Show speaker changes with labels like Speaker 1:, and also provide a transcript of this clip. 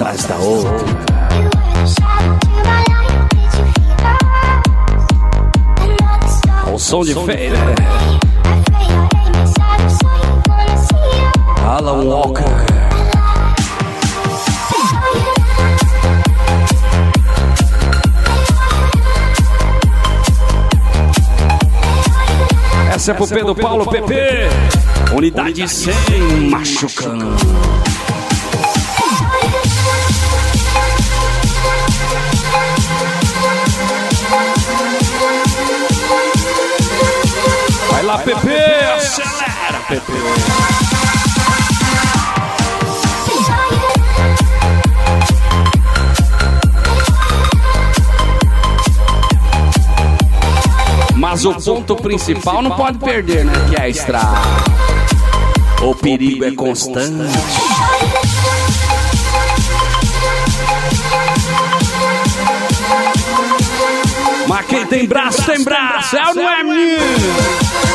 Speaker 1: atrás da outra. O som de feira. Alan Walker. Essa é pro Pedro Paulo PP. Unidade 100 machucando. Vai lá, PP, acelera, PP. Mas o ponto principal não pode perder, né? Que é a estrada. O perigo é constante. Mas quem tem braço, tem braço. É ou não é, menino?